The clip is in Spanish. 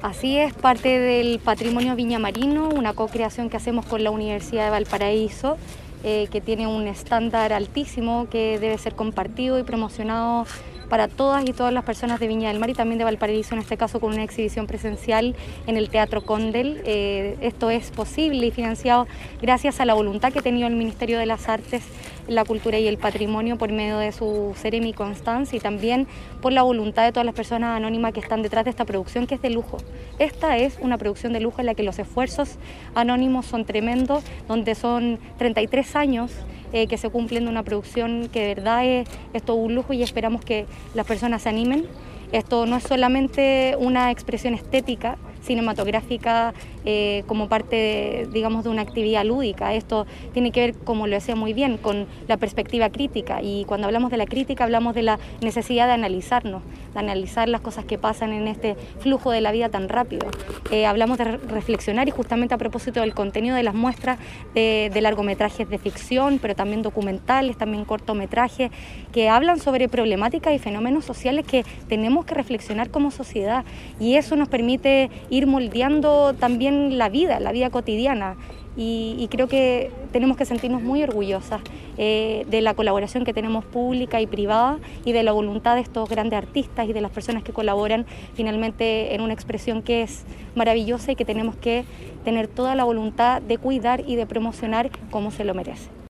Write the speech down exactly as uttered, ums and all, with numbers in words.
Así es, parte del patrimonio viñamarino, una co-creación que hacemos con la Universidad de Valparaíso, eh, que tiene un estándar altísimo que debe ser compartido y promocionado para todas y todas las personas de Viña del Mar y también de Valparaíso, en este caso con una exhibición presencial en el Teatro Condel. Eh, esto es posible y financiado gracias a la voluntad que ha tenido el Ministerio de las Artes, la Cultura y el Patrimonio por medio de su Seremi Constanza y también por la voluntad de todas las personas anónimas que están detrás de esta producción, que es de lujo. Esta es una producción de lujo en la que los esfuerzos anónimos son tremendos, donde son treinta y tres años Eh, que se cumplen de una producción que de verdad es, es todo un lujo y esperamos que las personas se animen. Esto no es solamente una expresión estética, cinematográfica, eh, como parte, de, digamos, de una actividad lúdica. Esto tiene que ver, como lo decía muy bien, con la perspectiva crítica, y cuando hablamos de la crítica hablamos de la necesidad de analizarnos, de analizar las cosas que pasan en este flujo de la vida tan rápido. Eh, hablamos de re reflexionar, y justamente a propósito del contenido de las muestras de, de largometrajes de ficción, pero también documentales, también cortometrajes, que hablan sobre problemáticas y fenómenos sociales que tenemos que reflexionar como sociedad, y eso nos permite ir moldeando también la vida, la vida cotidiana, y, y creo que tenemos que sentirnos muy orgullosas eh, de la colaboración que tenemos pública y privada y de la voluntad de estos grandes artistas y de las personas que colaboran finalmente en una expresión que es maravillosa y que tenemos que tener toda la voluntad de cuidar y de promocionar como se lo merece.